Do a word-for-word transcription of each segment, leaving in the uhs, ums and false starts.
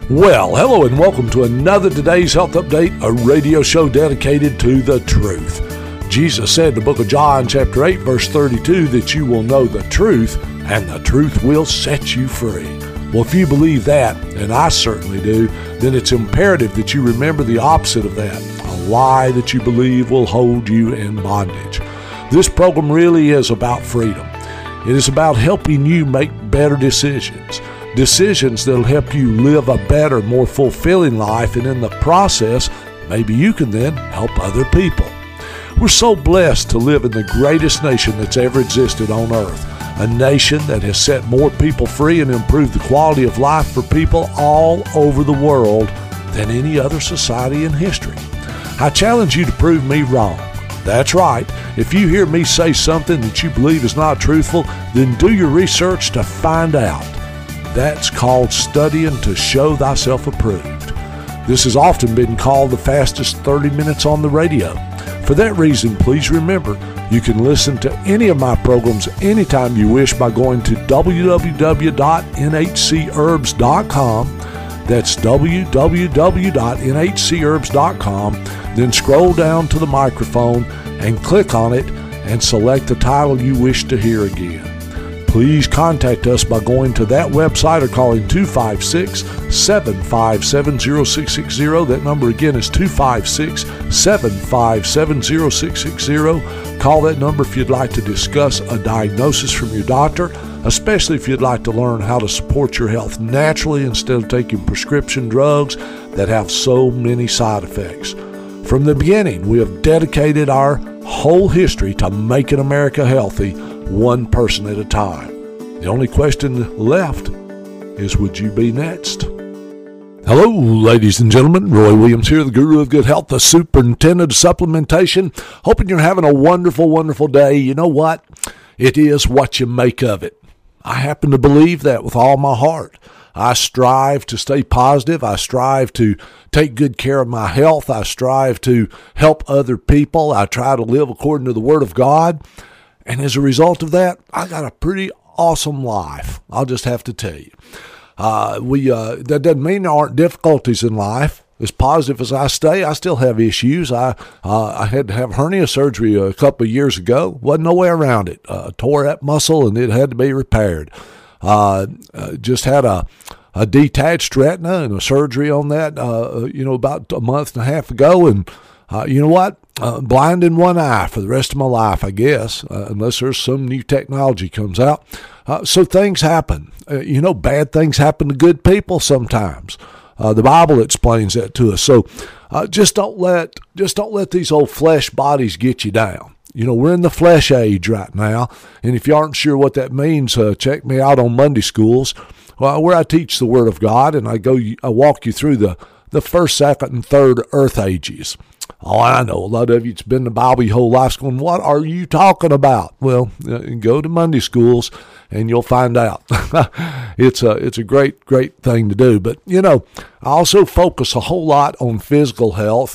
Well, hello and welcome to another Today's Health Update, a radio show dedicated to the truth. Jesus said in the book of John, chapter eight, verse thirty-two, that you will know the truth, and the truth will set you free. Well, if you believe that, and I certainly do, then it's imperative that you remember the opposite of that. A lie that you believe will hold you in bondage. This program really is about freedom. It is about helping you make better decisions. Decisions that will help you live a better, more fulfilling life, and in the process, maybe you can then help other people. We're so blessed to live in the greatest nation that's ever existed on earth, a nation that has set more people free and improved the quality of life for people all over the world than any other society in history. I challenge you to prove me wrong. That's right. If you hear me say something that you believe is not truthful, then do your research to find out. That's called studying to show thyself approved. This has often been called the fastest thirty minutes on the radio. For that reason, please remember, you can listen to any of my programs anytime you wish by going to w w w dot n h c herbs dot com. That's w w w dot n h c herbs dot com. Then scroll down to the microphone and click on it and select the title you wish to hear again. Please contact us by going to that website or calling two five six, seven five seven, zero six six zero. That number again is two five six, seven five seven, zero six six zero. Call that number if you'd like to discuss a diagnosis from your doctor, especially if you'd like to learn how to support your health naturally instead of taking prescription drugs that have so many side effects. From the beginning, we have dedicated our whole history to making America healthy, one person at a time. The only question left is, would you be next? Hello, ladies and gentlemen. Roy Williams here, the guru of good health, the superintendent of supplementation. Hoping you're having a wonderful, wonderful day. You know what? It is what you make of it. I happen to believe that with all my heart. I strive to stay positive. I strive to take good care of my health. I strive to help other people. I try to live according to the Word of God. And as a result of that, I got a pretty awesome life. I'll just have to tell you. Uh, we uh, that doesn't mean there aren't difficulties in life. As positive as I stay, I still have issues. I uh, I had to have hernia surgery a couple of years ago. Wasn't no way around it. Uh, tore that muscle and it had to be repaired. Uh, uh, just had a, a detached retina and a surgery on that, uh, you know, about a month and a half ago. And uh, you know what? Uh, blind in one eye for the rest of my life, I guess, uh, unless there's some new technology comes out. Uh, so things happen. Uh, you know, bad things happen to good people sometimes. Uh, the Bible explains that to us. So uh, just don't let just don't let these old flesh bodies get you down. You know, we're in the flesh age right now, and if you aren't sure what that means, uh, check me out on Monday Schools, well, where I teach the Word of God, and I go, I walk you through the the first, second, and third earth ages. Oh, I know a lot of you, it's been in the Bible your whole life going, what are you talking about? Well, uh, go to Monday Schools and you'll find out. it's a it's a great, great thing to do. But, you know, I also focus a whole lot on physical health,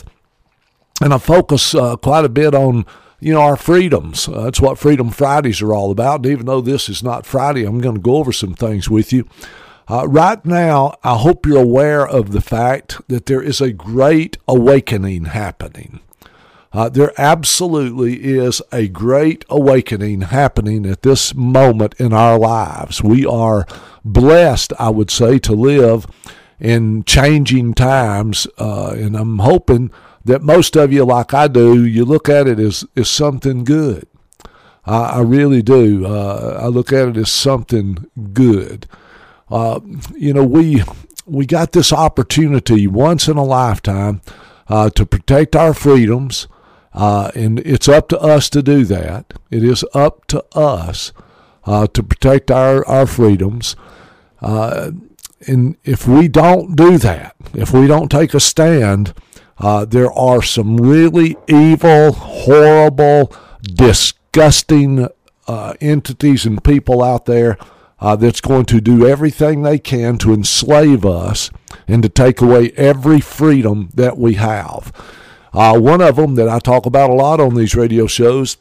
and I focus uh, quite a bit on, you know, our freedoms. Uh, that's what Freedom Fridays are all about. And even though this is not Friday, I'm going to go over some things with you. Uh, right now, I hope you're aware of the fact that there is a great awakening happening. Uh, there absolutely is a great awakening happening at this moment in our lives. We are blessed, I would say, to live in changing times, uh, and I'm hoping that most of you, like I do, you look at it as, as something good. I, I really do. Uh, I look at it as something good. Uh, you know, we we got this opportunity once in a lifetime uh, to protect our freedoms, uh, and it's up to us to do that. It is up to us uh, to protect our, our freedoms. Uh, and if we don't do that, if we don't take a stand, uh, there are some really evil, horrible, disgusting uh, entities and people out there Uh, that's going to do everything they can to enslave us and to take away every freedom that we have. Uh, one of them that I talk about a lot on these radio shows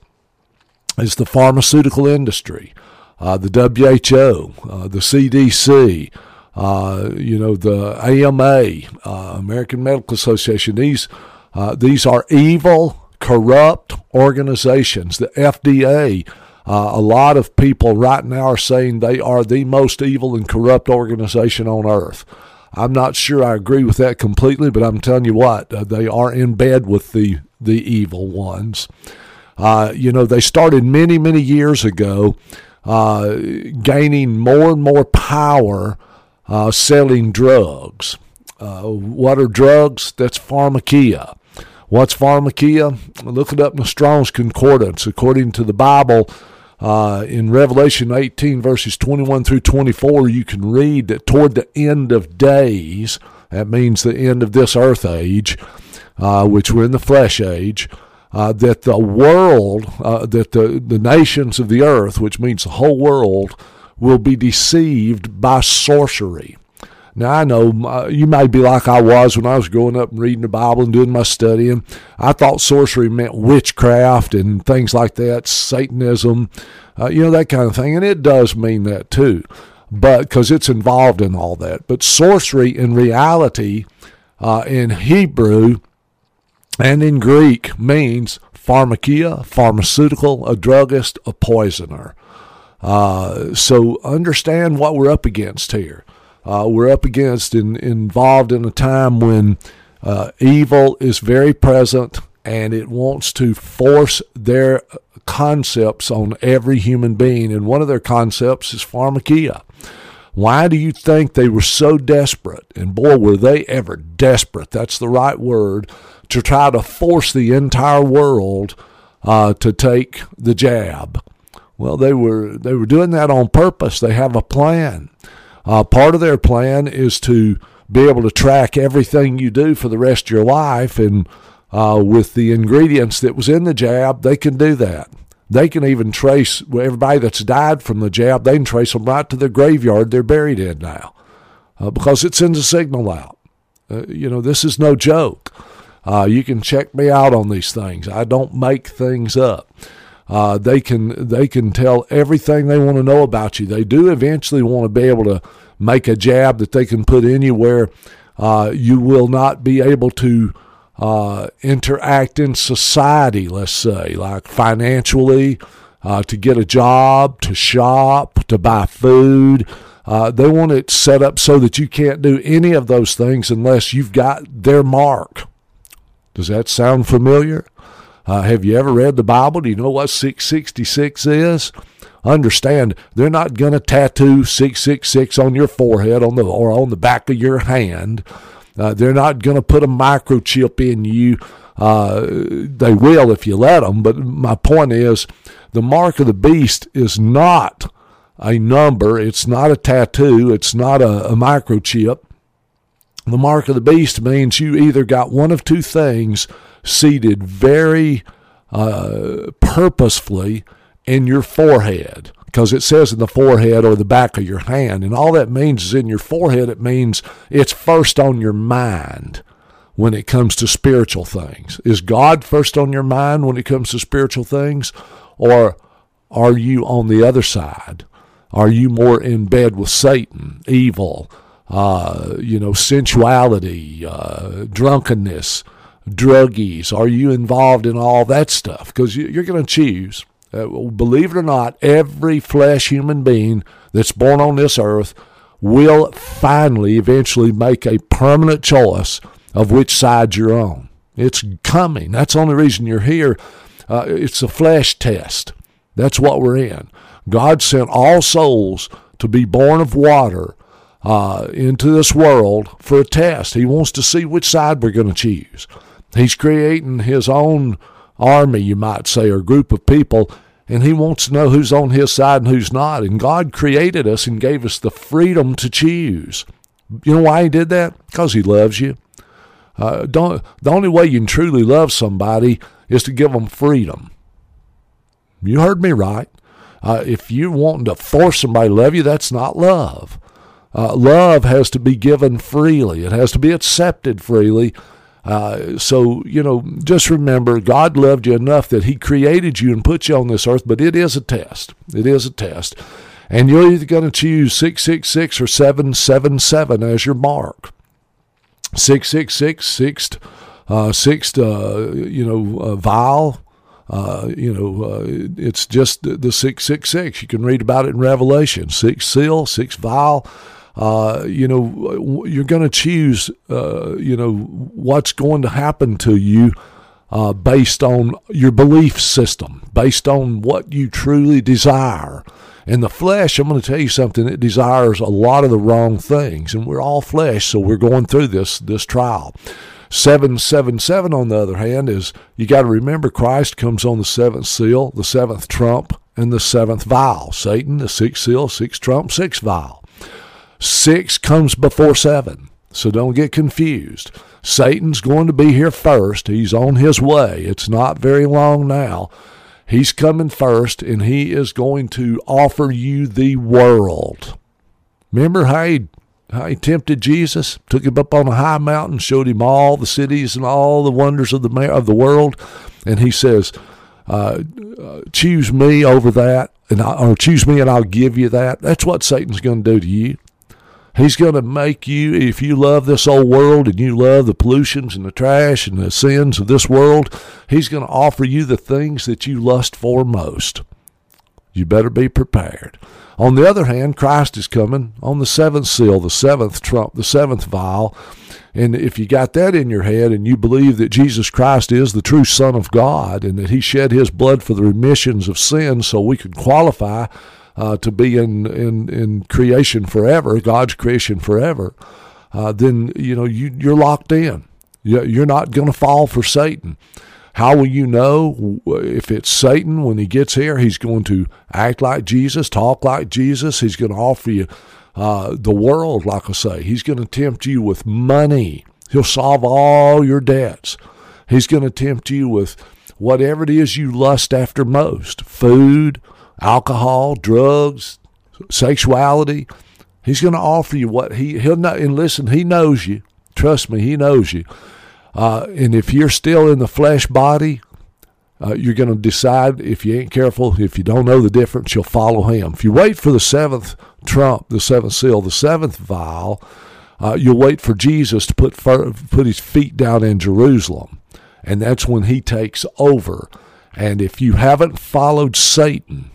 is the pharmaceutical industry, uh, the W H O, uh, the C D C, uh, you know, the A M A, uh, American Medical Association. These uh, these are evil, corrupt organizations. The F D A. Uh, a lot of people right now are saying they are the most evil and corrupt organization on earth. I'm not sure I agree with that completely, but I'm telling you what, uh, they are in bed with the, the evil ones. Uh, you know, they started many, many years ago uh, gaining more and more power uh, selling drugs. Uh, what are drugs? That's pharmakia. What's pharmakia? Look it up in the Strong's Concordance. According to the Bible, Uh, in Revelation eighteen, verses twenty-one through twenty-four, you can read that toward the end of days, that means the end of this earth age, uh, which we're in the flesh age, uh, that the world, uh, that the, the nations of the earth, which means the whole world, will be deceived by sorcery. Now, I know uh, you may be like I was when I was growing up and reading the Bible and doing my studying. I thought sorcery meant witchcraft and things like that, Satanism, uh, you know, that kind of thing. And it does mean that too, but because it's involved in all that. But sorcery in reality, uh, in Hebrew and in Greek, means pharmakia, pharmaceutical, a druggist, a poisoner. Uh, so understand what we're up against here. Uh, we're up against and involved in a time when uh, evil is very present and it wants to force their concepts on every human being. And one of their concepts is pharmakia. Why do you think they were so desperate? And boy, were they ever desperate. That's the right word, to try to force the entire world uh, to take the jab. Well, they were they were doing that on purpose. They have a plan. Uh, part of their plan is to be able to track everything you do for the rest of your life, and uh, with the ingredients that was in the jab, they can do that. They can even trace everybody that's died from the jab. They can trace them right to the graveyard they're buried in now, uh, because it sends a signal out. Uh, you know, this is no joke. Uh, you can check me out on these things. I don't make things up. Uh, they can they can tell everything they want to know about you. They do eventually want to be able to make a jab that they can put in you where uh, you will not be able to uh, interact in society, let's say, like financially, uh, to get a job, to shop, to buy food. Uh, they want it set up so that you can't do any of those things unless you've got their mark. Does that sound familiar? Uh, have you ever read the Bible? Do you know what six sixty-six is? Understand, they're not going to tattoo six six six on your forehead on the or on the back of your hand. Uh, they're not going to put a microchip in you. Uh, they will if you let them, but my point is the mark of the beast is not a number. It's not a tattoo. It's not a, a microchip. The mark of the beast means you either got one of two things seated very uh, purposefully in your forehead, because it says in the forehead or the back of your hand, and all that means is in your forehead, it means it's first on your mind when it comes to spiritual things. Is God first on your mind when it comes to spiritual things, or are you on the other side? Are you more in bed with Satan, evil, uh, you know, sensuality, uh, drunkenness, druggies? Are you involved in all that stuff? Because you're going to choose. Uh, believe it or not, every flesh human being that's born on this earth will finally, eventually make a permanent choice of which side you're on. It's coming. That's the only reason you're here. Uh, it's a flesh test. That's what we're in. God sent all souls to be born of water uh, into this world for a test. He wants to see which side we're going to choose. He's creating his own army, you might say, or group of people, and he wants to know who's on his side and who's not. And God created us and gave us the freedom to choose. You know why he did that? Because he loves you. Uh, don't, the only way you can truly love somebody is to give them freedom. You heard me right. Uh, if you're wanting to force somebody to love you, that's not love. Uh, love has to be given freely. It has to be accepted freely. Uh, so, you know, just remember, God loved you enough that he created you and put you on this earth, but it is a test. It is a test. And you're either going to choose six six six or seven seven seven as your mark. six six six, sixth, uh, sixth uh, you know, uh, vial. Uh, you know, uh, it's just the, the six six six. You can read about it in Revelation. Sixth seal, sixth vial. Uh, you know, you're going to choose, uh, you know, what's going to happen to you uh, based on your belief system, based on what you truly desire. And the flesh, I'm going to tell you something, it desires a lot of the wrong things. And we're all flesh, so we're going through this this trial. seven seven seven, on the other hand, is you got to remember Christ comes on the seventh seal, the seventh trump, and the seventh vial. Satan, the sixth seal, sixth trump, sixth vial. Six comes before seven, so don't get confused. Satan's going to be here first. He's on his way. It's not very long now. He's coming first, and he is going to offer you the world. Remember how he, how he tempted Jesus? Took him up on a high mountain, showed him all the cities and all the wonders of the of the world, and he says, uh, uh, choose me over that, and I, or choose me and I'll give you that. That's what Satan's going to do to you. He's going to make you, if you love this old world and you love the pollutions and the trash and the sins of this world, he's going to offer you the things that you lust for most. You better be prepared. On the other hand, Christ is coming on the seventh seal, the seventh trump, the seventh vial. And if you got that in your head and you believe that Jesus Christ is the true Son of God and that he shed his blood for the remissions of sins so we could qualify Uh, to be in, in, in creation forever, God's creation forever, uh, then you know you, you're locked in. You're not going to fall for Satan. How will you know if it's Satan when he gets here? He's going to act like Jesus, talk like Jesus. He's going to offer you uh, the world, like I say. He's going to tempt you with money. He'll solve all your debts. He's going to tempt you with whatever it is you lust after most, food, alcohol, drugs, sexuality. He's going to offer you what he, he'll know. And listen, he knows you. Trust me, he knows you. Uh, and if you're still in the flesh body, uh, you're going to decide, if you ain't careful, if you don't know the difference, you'll follow him. If you wait for the seventh trump, the seventh seal, the seventh vial, uh, you'll wait for Jesus to put, put his feet down in Jerusalem. And that's when he takes over. And if you haven't followed Satan,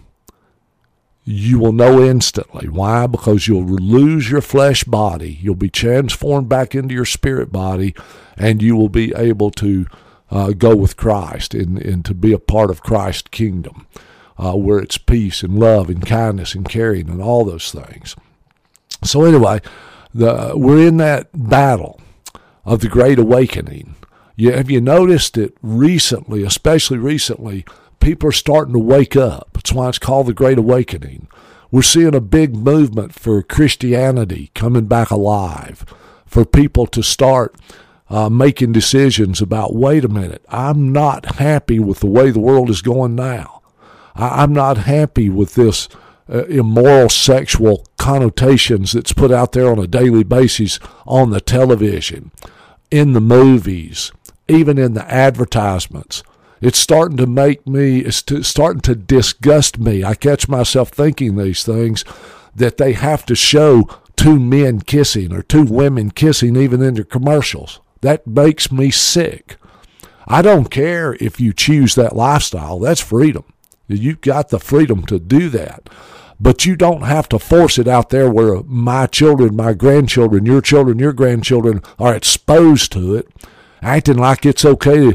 you will know instantly. Why? Because you'll lose your flesh body. You'll be transformed back into your spirit body, and you will be able to uh, go with Christ and, and to be a part of Christ's kingdom, uh, where it's peace and love and kindness and caring and all those things. So anyway, the, we're in that battle of the Great Awakening. You, have you noticed that recently, especially recently, people are starting to wake up? That's why it's called the Great Awakening. We're seeing a big movement for Christianity coming back alive, for people to start uh, making decisions about, wait a minute, I'm not happy with the way the world is going now. I, I'm not happy with this uh, immoral sexual connotations that's put out there on a daily basis on the television, in the movies, even in the advertisements. It's starting to make me, it's to, starting to disgust me. I catch myself thinking these things, that they have to show two men kissing or two women kissing even in their commercials. That makes me sick. I don't care if you choose that lifestyle. That's freedom. You've got the freedom to do that. But you don't have to force it out there where my children, my grandchildren, your children, your grandchildren are exposed to it, acting like it's okay to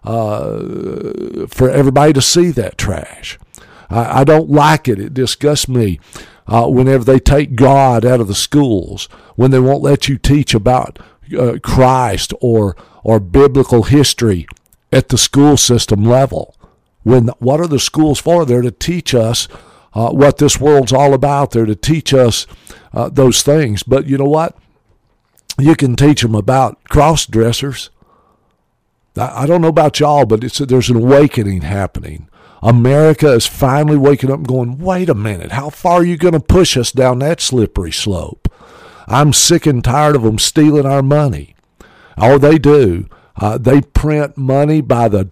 Uh, for everybody to see that trash. I, I don't like it. It disgusts me uh, whenever they take God out of the schools, when they won't let you teach about uh, Christ or or biblical history at the school system level. When what are the schools for? They're to teach us uh, what this world's all about. They're to teach us uh, those things. But you know what? You can teach them about cross-dressers. I don't know about y'all, but it's there's an awakening happening. America is finally waking up and going, wait a minute, how far are you going to push us down that slippery slope? I'm sick and tired of them stealing our money. All they do, uh, they print money by the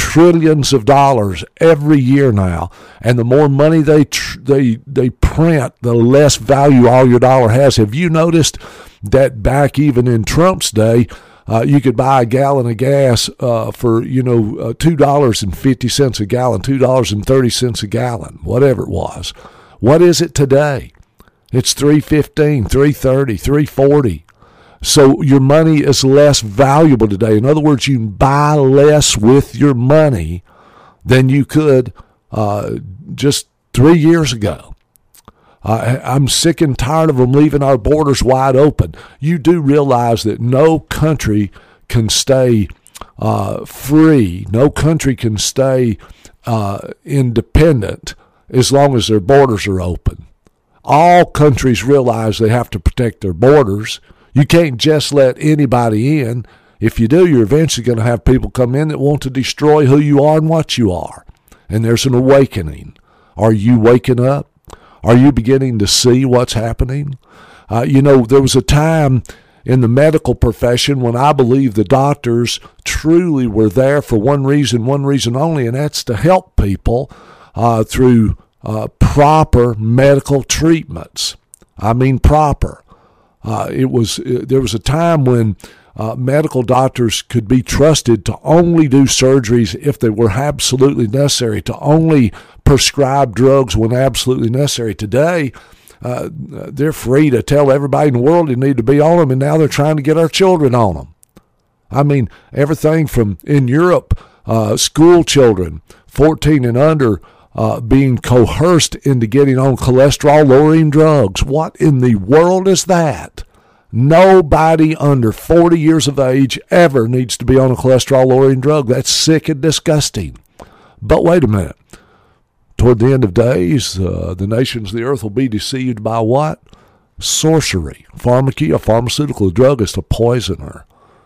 trillions of dollars every year now. And the more money they tr- they they print, the less value all your dollar has. Have you noticed that back even in Trump's day, uh, you could buy a gallon of gas uh, for, you know, uh, two dollars and fifty cents a gallon, two dollars and thirty cents a gallon, whatever it was. What is it today? It's three fifteen, three thirty, three forty. So your money is less valuable today. In other words, you can buy less with your money than you could uh, just three years ago. Uh, I'm sick and tired of them leaving our borders wide open. You do realize that no country can stay uh, free. No country can stay uh, independent as long as their borders are open. All countries realize they have to protect their borders. You can't just let anybody in. If you do, you're eventually going to have people come in that want to destroy who you are and what you are. And there's an awakening. Are you waking up? Are you beginning to see what's happening? Uh, you know, there was a time in the medical profession when I believe the doctors truly were there for one reason, one reason only, and that's to help people uh, through uh, proper medical treatments. I mean proper. Uh, it was uh, there was a time when uh, medical doctors could be trusted to only do surgeries if they were absolutely necessary, to only prescribe drugs when absolutely necessary. Today, uh, they're free to tell everybody in the world they need to be on them, and now they're trying to get our children on them. I mean, everything from in Europe, uh, school children, fourteen and under, Uh, being coerced into getting on cholesterol-lowering drugs. What in the world is that? Nobody under forty years of age ever needs to be on a cholesterol-lowering drug. That's sick and disgusting. But wait a minute. Toward the end of days, uh, the nations of the earth will be deceived by what? Sorcery. Pharmakeia, a pharmaceutical drug, is a poisoner.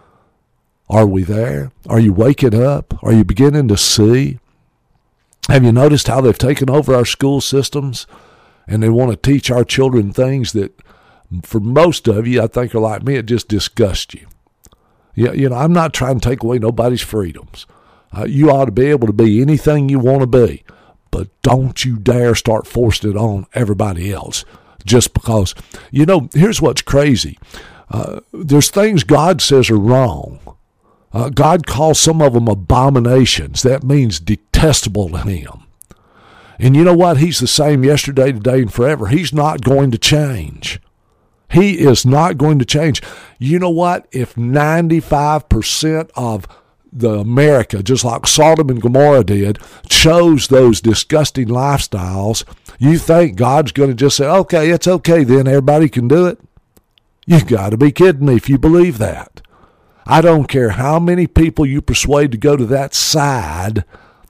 Are we there? Are you waking up? Are you beginning to see? Have you noticed how they've taken over our school systems and they want to teach our children things that, for most of you, I think are like me, it just disgusts you. Yeah, you know, I'm not trying to take away nobody's freedoms. Uh, you ought to be able to be anything you want to be, but don't you dare start forcing it on everybody else just because. You know, here's what's crazy. Uh, there's things God says are wrong. Uh, God calls some of them abominations. That means detestable to him. And you know what? He's the same yesterday, today, and forever. He's not going to change. He is not going to change. You know what? If ninety-five percent of the America, just like Sodom and Gomorrah did, chose those disgusting lifestyles, you think God's going to just say, okay, it's okay then, everybody can do it? You got to be kidding me if you believe that. I don't care how many people you persuade to go to that side,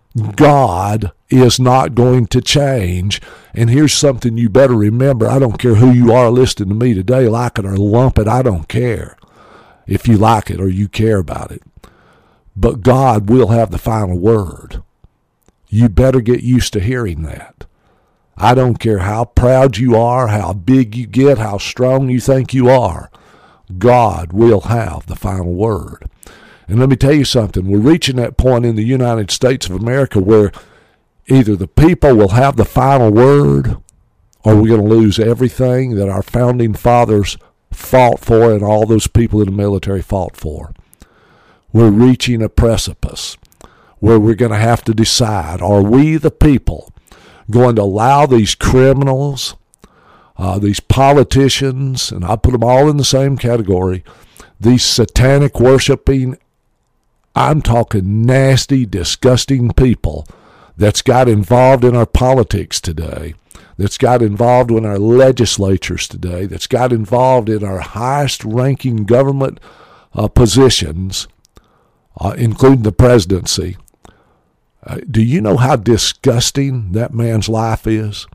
God is not going to change. And here's something you better remember. I don't care who you are listening to me today, like it or lump it. I don't care if you like it or you care about it. But God will have the final word. You better get used to hearing that. I don't care how proud you are, how big you get, how strong you think you are. God will have the final word. And let me tell you something. We're reaching that point in the United States of America where either the people will have the final word or we're going to lose everything that our founding fathers fought for and all those people in the military fought for. We're reaching a precipice where we're going to have to decide, are we the people going to allow these criminals, Uh, these politicians, and I put them all in the same category, these satanic worshiping, I'm talking nasty, disgusting people that's got involved in our politics today, that's got involved in our legislatures today, that's got involved in our highest ranking government uh, positions, uh, including the presidency. Uh, do you know how disgusting that man's life is?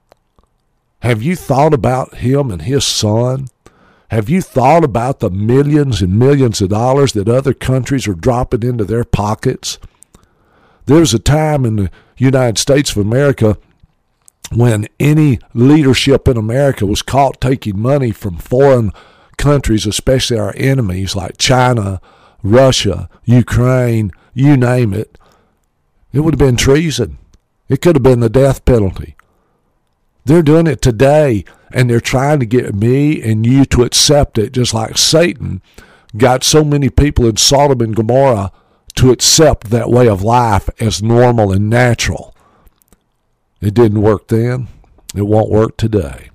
Have you thought about him and his son? Have you thought about the millions and millions of dollars that other countries are dropping into their pockets? There was a time in the United States of America when any leadership in America was caught taking money from foreign countries, especially our enemies like China, Russia, Ukraine, you name it. It would have been treason. It could have been the death penalty. They're doing it today, and they're trying to get me and you to accept it, just like Satan got so many people in Sodom and Gomorrah to accept that way of life as normal and natural. It didn't work then. It won't work today.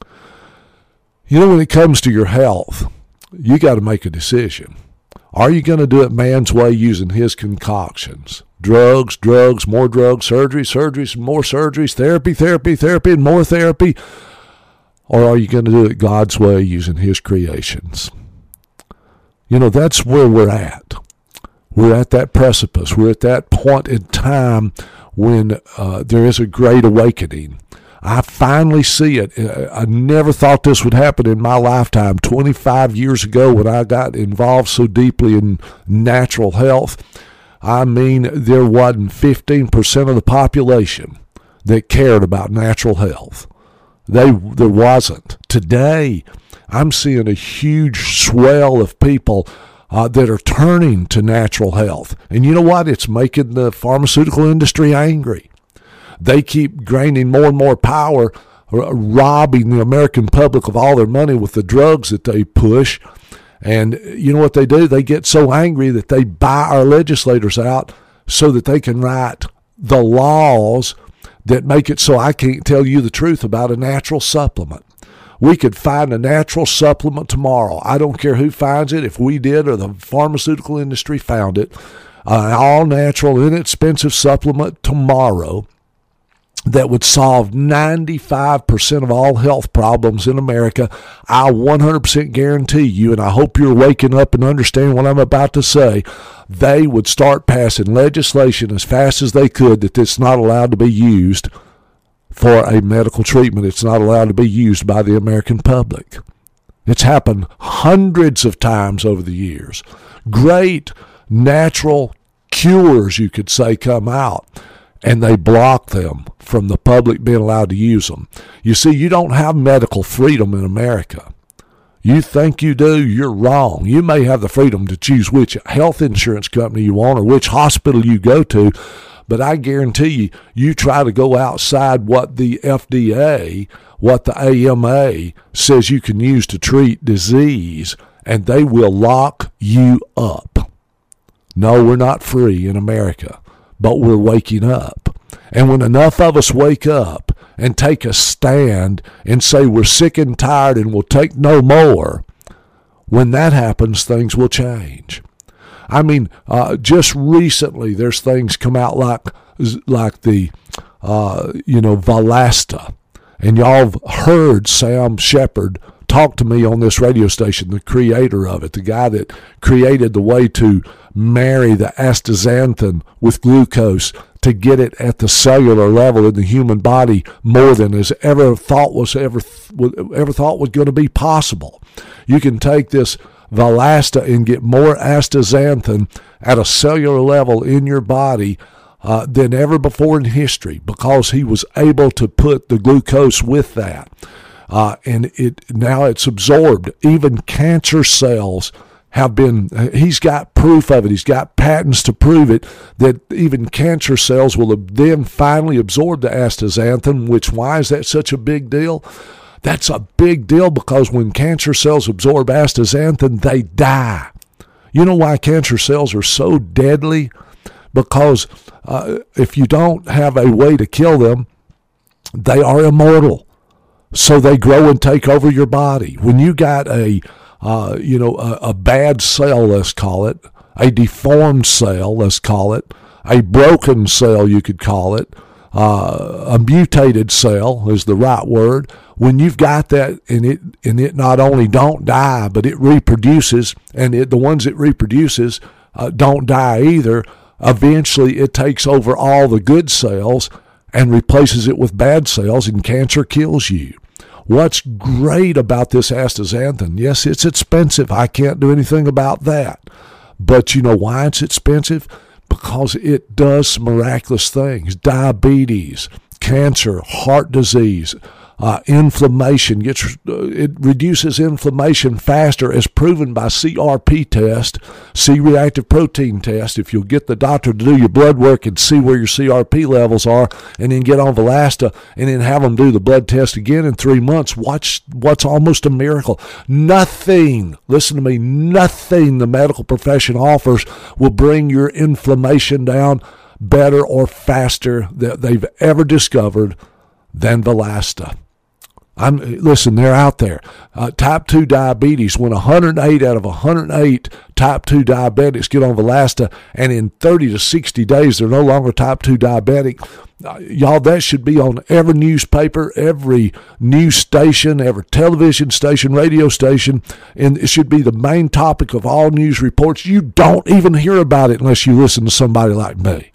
You know, when it comes to your health, you got to make a decision. Are you going to do it man's way using his concoctions? Drugs, drugs, more drugs, surgery, surgeries, more surgeries, therapy, therapy, therapy, and more therapy? Or are you going to do it God's way using his creations? You know, that's where we're at. We're at that precipice. We're at that point in time when uh, there is a great awakening. I finally see it. I never thought this would happen in my lifetime. twenty-five years ago, when I got involved so deeply in natural health, I mean, there wasn't fifteen percent of the population that cared about natural health. They, there wasn't. Today, I'm seeing a huge swell of people uh, that are turning to natural health. And you know what? It's making the pharmaceutical industry angry. They keep gaining more and more power, robbing the American public of all their money with the drugs that they push. And you know what they do? They get so angry that they buy our legislators out so that they can write the laws that make it so I can't tell you the truth about a natural supplement. We could find a natural supplement tomorrow. I don't care who finds it, if we did or the pharmaceutical industry found it, an all-natural, inexpensive supplement tomorrow that would solve ninety-five percent of all health problems in America. I one hundred percent guarantee you, and I hope you're waking up and understanding what I'm about to say, they would start passing legislation as fast as they could that it's not allowed to be used for a medical treatment. It's not allowed to be used by the American public. It's happened hundreds of times over the years. Great natural cures, you could say, come out, and they block them from the public being allowed to use them. You see, you don't have medical freedom in America. You think you do, you're wrong. You may have the freedom to choose which health insurance company you want or which hospital you go to, but I guarantee you, you try to go outside what the F D A, what the A M A says you can use to treat disease, and they will lock you up. No, we're not free in America, but we're waking up. And when enough of us wake up and take a stand and say we're sick and tired and we'll take no more, when that happens, things will change. I mean, uh, just recently there's things come out like like the, uh, you know, Valasta. And y'all have heard Sam Shepard talk to me on this radio station, the creator of it, the guy that created the way to marry the astaxanthin with glucose to get it at the cellular level in the human body more than is ever thought was ever ever thought was going to be possible. You can take this Valasta and get more astaxanthin at a cellular level in your body uh, than ever before in history, because he was able to put the glucose with that. Uh, and it now it's absorbed. Even cancer cells have been, he's got proof of it. He's got patents to prove it, that even cancer cells will then finally absorb the astaxanthin, which, why is that such a big deal? That's a big deal because when cancer cells absorb astaxanthin, they die. You know why cancer cells are so deadly? Because uh, if you don't have a way to kill them, they are immortal. So they grow and take over your body. When you got a, uh, you know, a, a bad cell, let's call it, a deformed cell, let's call it, a broken cell, you could call it, uh, a mutated cell is the right word. When you've got that, and it and it not only don't die, but it reproduces, and it, the ones it reproduces uh, don't die either. Eventually, it takes over all the good cells and replaces it with bad cells, and cancer kills you. What's great about this astaxanthin? Yes, it's expensive. I can't do anything about that. But you know why it's expensive? Because it does some miraculous things. Diabetes, cancer, heart disease, uh, inflammation, gets uh, it reduces inflammation faster, as proven by C R P test, C-reactive protein test. If you'll get the doctor to do your blood work and see where your C R P levels are, and then get on Valasta, and then have them do the blood test again in three months, watch what's almost a miracle. Nothing, listen to me, nothing the medical profession offers will bring your inflammation down better or faster that they've ever discovered than Valasta. I'm listen, they're out there. Uh, type two diabetes, when one hundred eight out of one hundred eight type two diabetics get on Valasta, and in thirty to sixty days they're no longer type two diabetic. Uh, y'all, that should be on every newspaper, every news station, every television station, radio station, and it should be the main topic of all news reports. You don't even hear about it unless you listen to somebody like me.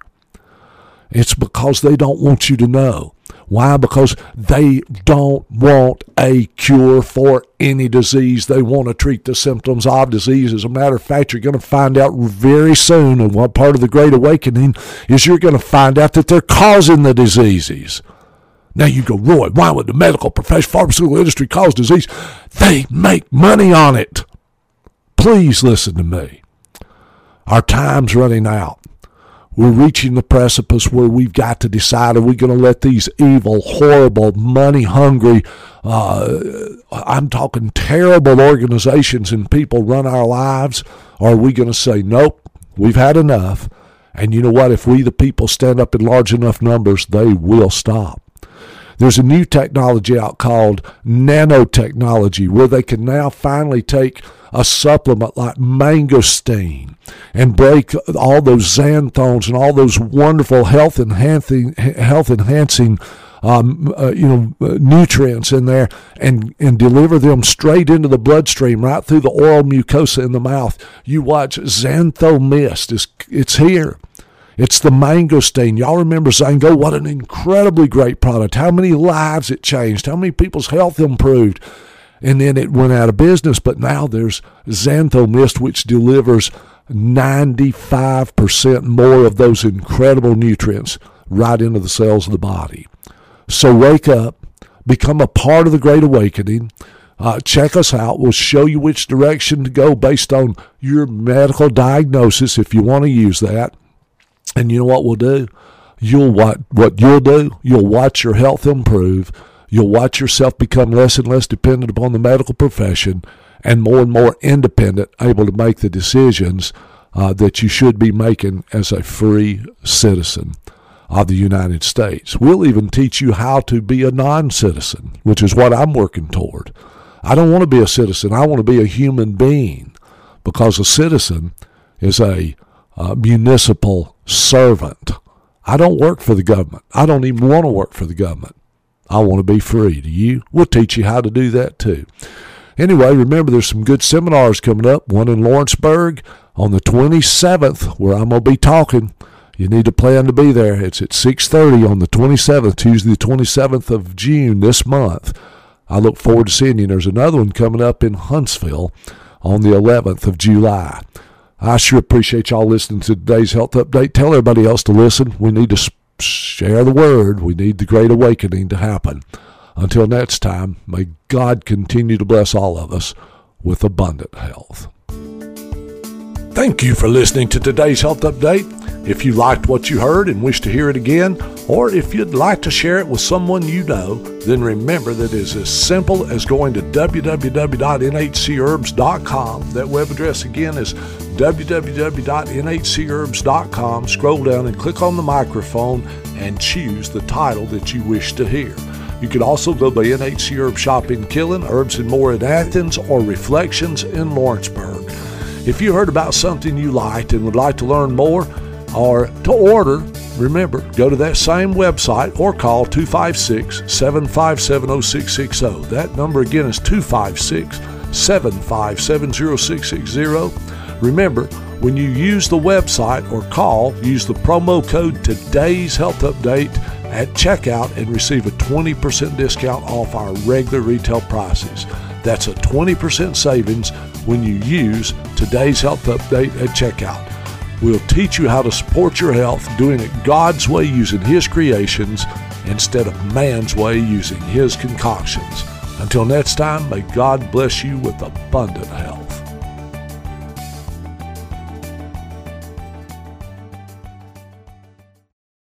It's because they don't want you to know. Why? Because they don't want a cure for any disease. They want to treat the symptoms of disease. As a matter of fact, you're going to find out very soon, and one part of the Great Awakening is you're going to find out that they're causing the diseases. Now you go, Roy, why would the medical profession, pharmaceutical industry cause disease? They make money on it. Please listen to me. Our time's running out. We're reaching the precipice where we've got to decide, are we going to let these evil, horrible, money-hungry, uh, I'm talking terrible organizations and people run our lives, or are we going to say, nope, we've had enough, and you know what, if we the people stand up in large enough numbers, they will stop. There's a new technology out called nanotechnology, where they can now finally take a supplement like mangosteen and break all those xanthones and all those wonderful health enhancing health enhancing um, uh, you know uh, nutrients in there, and and deliver them straight into the bloodstream, right through the oral mucosa in the mouth. You watch. Xantho Mist is it's here. It's the mangosteen. Y'all remember Zango? What an incredibly great product. How many lives it changed. How many people's health improved. And then it went out of business. But now there's Xantho Mist, which delivers ninety-five percent more of those incredible nutrients right into the cells of the body. So wake up. Become a part of the Great Awakening. Uh, check us out. We'll show you which direction to go based on your medical diagnosis if you want to use that. And you know what we'll do? You'll what what you'll do? You'll watch your health improve. You'll watch yourself become less and less dependent upon the medical profession, and more and more independent, able to make the decisions uh, that you should be making as a free citizen of the United States. We'll even teach you how to be a non-citizen, which is what I'm working toward. I don't want to be a citizen. I want to be a human being, because a citizen is a uh, municipal servant. I don't work for the government. I don't even want to work for the government. I want to be free. Do you? We'll teach you how to do that too. Anyway, remember there's some good seminars coming up. One in Lawrenceburg on the twenty-seventh, where I'm going to be talking. You need to plan to be there. It's at six thirty on the twenty-seventh, Tuesday the twenty-seventh of June this month. I look forward to seeing you. There's another one coming up in Huntsville on the eleventh of July. I sure appreciate y'all listening to today's Health Update. Tell everybody else to listen. We need to share the word. We need the Great Awakening to happen. Until next time, may God continue to bless all of us with abundant health. Thank you for listening to today's Health Update. If you liked what you heard and wish to hear it again, or if you'd like to share it with someone you know, then remember that it is as simple as going to w w w dot n h c herbs dot com. That web address again is w w w dot n h c herbs dot com. Scroll down and click on the microphone and choose the title that you wish to hear. You could also go by N H C Herb Shop in Killen, Herbs and More in Athens, or Reflections in Lawrenceburg. If you heard about something you liked and would like to learn more, or to order, remember, go to that same website or call two five six, seven five seven, zero six six zero. That number again is two five six, seven five seven, zero six six zero. Remember, when you use the website or call, use the promo code Today's Health Update at checkout and receive a twenty percent discount off our regular retail prices. That's a twenty percent savings when you use Today's Health Update at checkout. We'll teach you how to support your health, doing it God's way using His creations, instead of man's way using his concoctions. Until next time, may God bless you with abundant health.